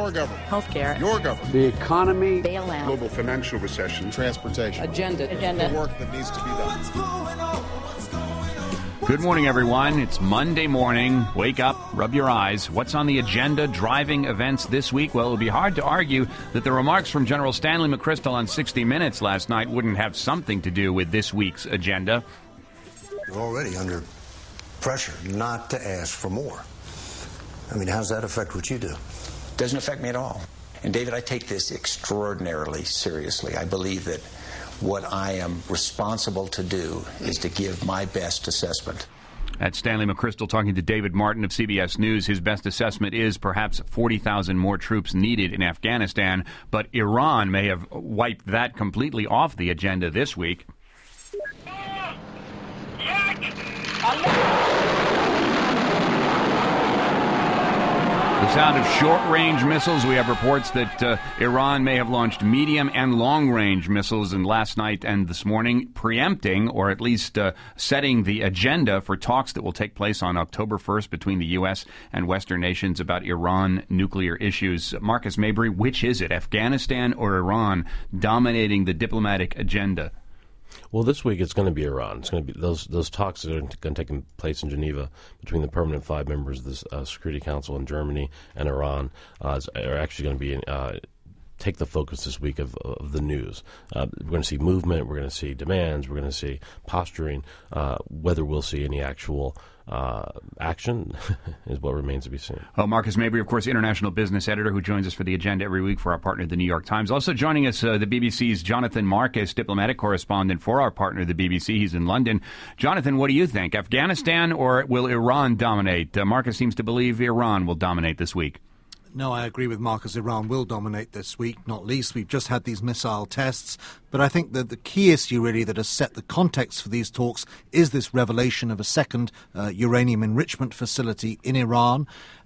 Our government. Healthcare. Your government. The economy. Bailout. Global financial recession. Transportation. Agenda. The work that needs to be done. Good morning, everyone. It's Monday morning. Wake up, rub your eyes. What's on the agenda driving events this week? Well, it would be hard to argue that the remarks from General Stanley McChrystal on 60 Minutes last night wouldn't have something to do with this week's agenda. You're already under pressure not to ask for more. I mean, how does that affect what you do? Doesn't affect me at all. And David, I take this extraordinarily seriously. I believe that what I am responsible to do is to give my best assessment. That's Stanley McChrystal talking to David Martin of CBS News. His best assessment is perhaps 40,000 more troops needed in Afghanistan, but Iran may have wiped that completely off the agenda this week. The sound of short-range missiles. We have reports that Iran may have launched medium and long-range missiles in last night and this morning, preempting or at least setting the agenda for talks that will take place on October 1st between the U.S. and Western nations about Iran nuclear issues. Marcus Mabry, which is it, Afghanistan or Iran, dominating the diplomatic agenda? Well, this week it's going to be Iran. It's going to be those talks that are going to take place in Geneva between the permanent 5 members of the Security Council in Germany and Iran are actually going to be take the focus this week of the news. We're going to see movement. We're going to see demands. We're going to see posturing. Whether we'll see any actual action is what remains to be seen. Well, Marcus Mabry, of course, international business editor who joins us for the agenda every week for our partner, the New York Times. Also joining us, the BBC's Jonathan Marcus, diplomatic correspondent for our partner, the BBC. He's in London. Jonathan, what do you think? Afghanistan or will Iran dominate? Marcus seems to believe Iran will dominate this week. No, I agree with Marcus. Iran will dominate this week, not least. We've just had these missile tests. But I think that the key issue really that has set the context for these talks is this revelation of a second uranium enrichment facility in Iran.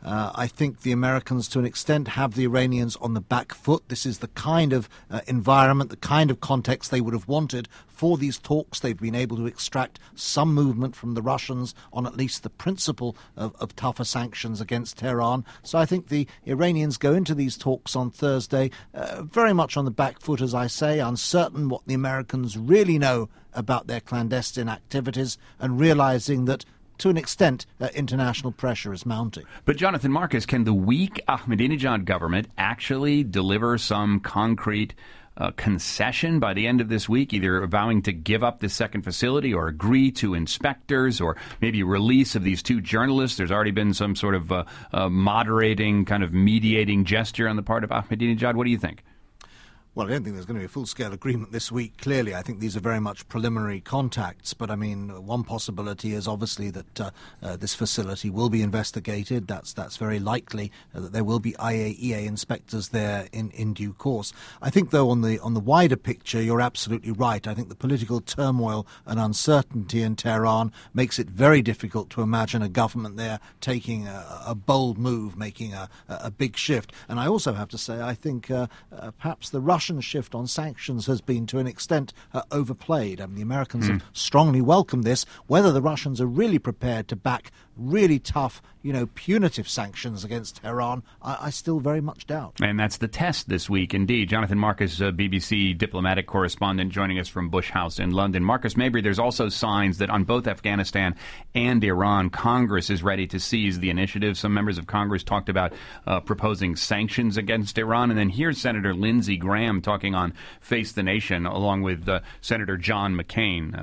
I think the Americans, to an extent, have the Iranians on the back foot. This is the kind of environment, the kind of context they would have wanted for these talks. They've been able to extract some movement from the Russians on at least the principle of tougher sanctions against Tehran. So I think the Iranians go into these talks on Thursday very much on the back foot, as I say, uncertain what the Americans really know about their clandestine activities and realizing that to an extent, international pressure is mounting. But Jonathan Marcus, can the weak Ahmadinejad government actually deliver some concrete concession by the end of this week, either vowing to give up this second facility or agree to inspectors or maybe release of these 2 journalists? There's already been some sort of moderating, kind of mediating gesture on the part of Ahmadinejad. What do you think? Well, I don't think there's going to be a full-scale agreement this week, clearly. I think these are very much preliminary contacts. But, I mean, one possibility is obviously that this facility will be investigated. That's very likely, that there will be IAEA inspectors there in due course. I think, though, on the wider picture, you're absolutely right. I think the political turmoil and uncertainty in Tehran makes it very difficult to imagine a government there taking a bold move, making a big shift. And I also have to say, I think perhaps the Russian shift on sanctions has been, to an extent, overplayed. I mean, the Americans have strongly welcomed this. Whether the Russians are really prepared to back really tough, punitive sanctions against Tehran, I still very much doubt. And that's the test this week, indeed. Jonathan Marcus, BBC diplomatic correspondent, joining us from Bush House in London. Marcus Mabry, there's also signs that on both Afghanistan and Iran, Congress is ready to seize the initiative. Some members of Congress talked about proposing sanctions against Iran. And then here's Senator Lindsey Graham talking on Face the Nation, along with Senator John McCain,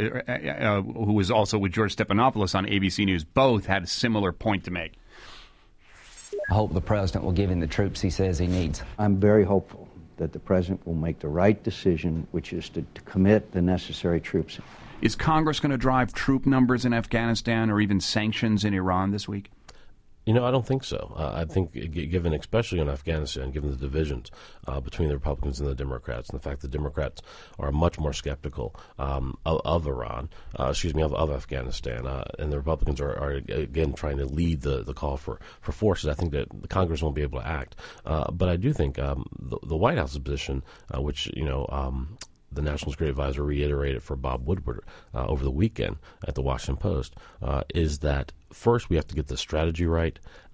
who was also with George Stephanopoulos on ABC News. Both had a similar point to make. I hope the president will give him the troops he says he needs. I'm very hopeful that the president will make the right decision, which is to commit the necessary troops. Is Congress going to drive troop numbers in Afghanistan or even sanctions in Iran this week? I don't think so. I think, given especially in Afghanistan, given the divisions between the Republicans and the Democrats, and the fact that the Democrats are much more skeptical of Iran, of Afghanistan, and the Republicans are again trying to lead the call for forces, I think that the Congress won't be able to act. But I do think the White House's position, which the National Security Advisor reiterated for Bob Woodward over the weekend at the Washington Post, is that first we have to get the strategy right,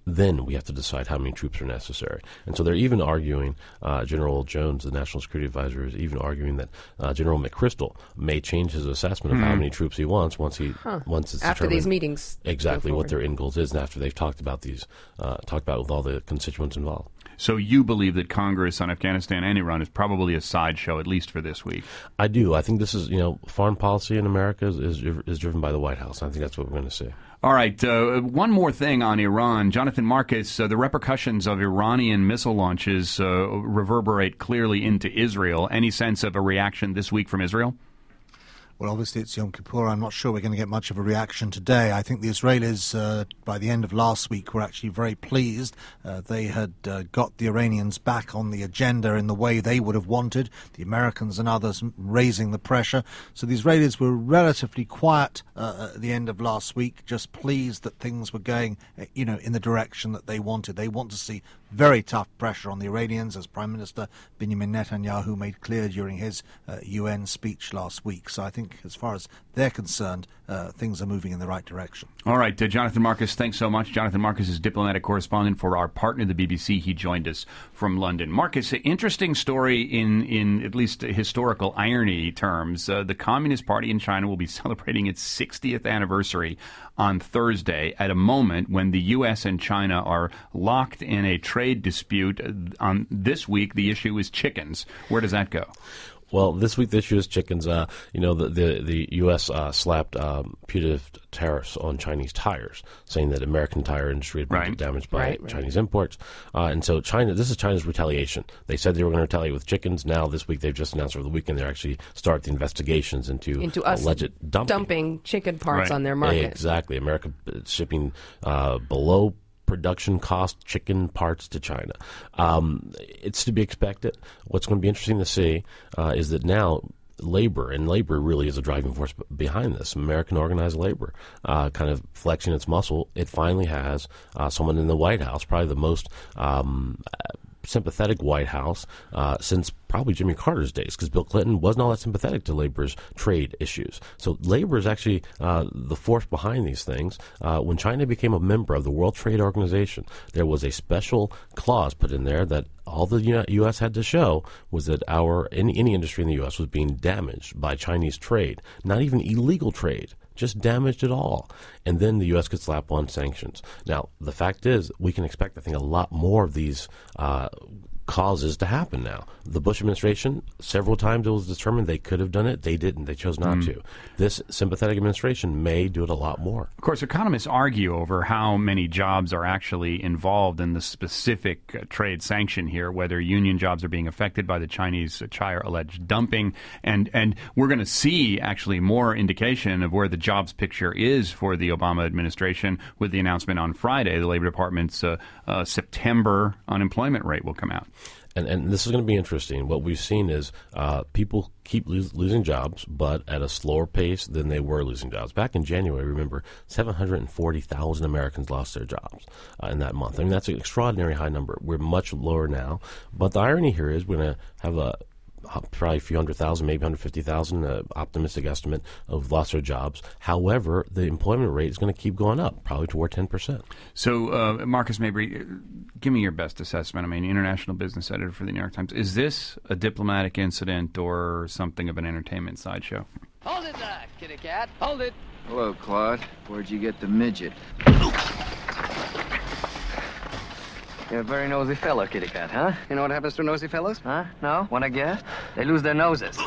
then we have to decide how many troops are necessary. And so they're even arguing, General Jones, the National Security Advisor, is even arguing that General McChrystal may change his assessment of how many troops he wants once it's after determined these meetings exactly what their end goals is, and after they've talked about it with all the constituents involved. So you believe that Congress on Afghanistan and Iran is probably a sideshow, at least for this week? I do. I think this is, foreign policy in America is driven by the White House. I think that's what we're going to see. All right. One more thing on Iran. Jonathan Marcus, the repercussions of Iranian missile launches reverberate clearly into Israel. Any sense of a reaction this week from Israel? Well, obviously it's Yom Kippur. I'm not sure we're going to get much of a reaction today. I think the Israelis, by the end of last week, were actually very pleased. They had got the Iranians back on the agenda in the way they would have wanted, the Americans and others raising the pressure. So the Israelis were relatively quiet at the end of last week, just pleased that things were going, in the direction that they wanted. They want to see very tough pressure on the Iranians, as Prime Minister Benjamin Netanyahu made clear during his UN speech last week. So I think as far as they're concerned, things are moving in the right direction. All right, Jonathan Marcus, thanks so much. Jonathan Marcus is diplomatic correspondent for our partner, the BBC. He joined us from London. Marcus, interesting story in at least historical irony terms. The Communist Party in China will be celebrating its 60th anniversary on Thursday at a moment when the U.S. and China are locked in a trade dispute. On this week, the issue is chickens. Where does that go? Well, this week the issue is chickens. The U.S. slapped punitive tariffs on Chinese tires, saying that American tire industry had been damaged by Chinese imports. And so this is China's retaliation. They said they were going to retaliate with chickens. Now this week they've just announced over the weekend they actually start the investigations into alleged dumping chicken parts on their market. Exactly. America shipping below production cost chicken parts to China. It's to be expected. What's going to be interesting to see is that now labor really is a driving force behind this. American organized labor kind of flexing its muscle. It finally has someone in the White House, probably the most sympathetic White House since probably Jimmy Carter's days, because Bill Clinton wasn't all that sympathetic to labor's trade issues. So labor is actually the force behind these things. When China became a member of the World Trade Organization, there was a special clause put in there that all the U.S. had to show was that any industry in the U.S. was being damaged by Chinese trade, not even illegal trade, just damaged it all. And then the U.S. could slap on sanctions. Now, the fact is, we can expect, I think, a lot more of these causes to happen now. The Bush administration, several times it was determined they could have done it. They didn't. They chose not to. This sympathetic administration may do it a lot more. Of course, economists argue over how many jobs are actually involved in the specific trade sanction here, whether union jobs are being affected by the Chinese alleged dumping. And we're going to see actually more indication of where the jobs picture is for the Obama administration with the announcement on Friday. The Labor Department's September unemployment rate will come out. And this is going to be interesting. What we've seen is people keep losing jobs, but at a slower pace than they were losing jobs. Back in January, remember, 740,000 Americans lost their jobs in that month. I mean, that's an extraordinary high number. We're much lower now. But the irony here is we're going to have probably a few hundred thousand, maybe 150,000, optimistic estimate of lost their jobs. However, the employment rate is going to keep going up, probably toward 10%. So, Marcus Mabry, give me your best assessment. I mean, international business editor for the New York Times. Is this a diplomatic incident or something of an entertainment sideshow? Hold it there, kitty cat. Hold it. Hello, Claude. Where'd you get the midget? You're a very nosy fellow, kitty cat, huh? You know what happens to nosy fellows? Huh? No? Want to guess? They lose their noses.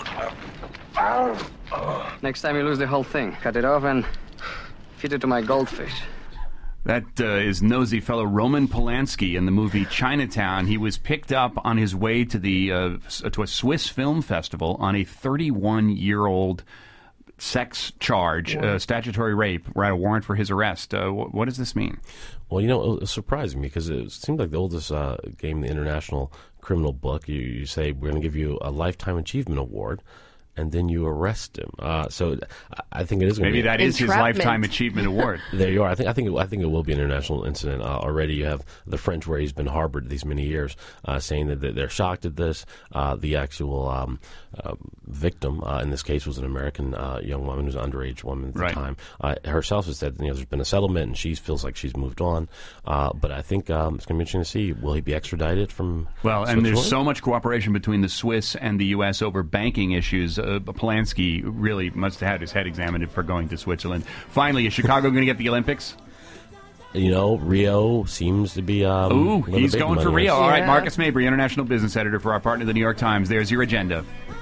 Next time you lose the whole thing. Cut it off and feed it to my goldfish. That is nosy fellow Roman Polanski in the movie Chinatown. He was picked up on his way to a Swiss film festival on a 31-year-old sex charge, statutory rape, a warrant for his arrest. What does this mean? Well, it was surprising because it seemed like the oldest game in the International Criminal Book. You say, we're going to give you a Lifetime Achievement Award. and then you arrest him. So I think it is going to be... Maybe that is his Lifetime Achievement Award. There you are. I think it will be an international incident. Already you have the French, where he's been harbored these many years, saying that they're shocked at this. The actual victim in this case was an American young woman, who was an underage woman at the time. Herself has said there's been a settlement, and she feels like she's moved on. But I think it's going to be interesting to see, will he be extradited from and there's so much cooperation between the Swiss and the U.S. over banking issues. Polanski really must have had his head examined for going to Switzerland. Finally, is Chicago going to get the Olympics? Rio seems to be... he's going for Rio. All right, Marcus Mabry, international business editor for our partner, the New York Times. There's your agenda.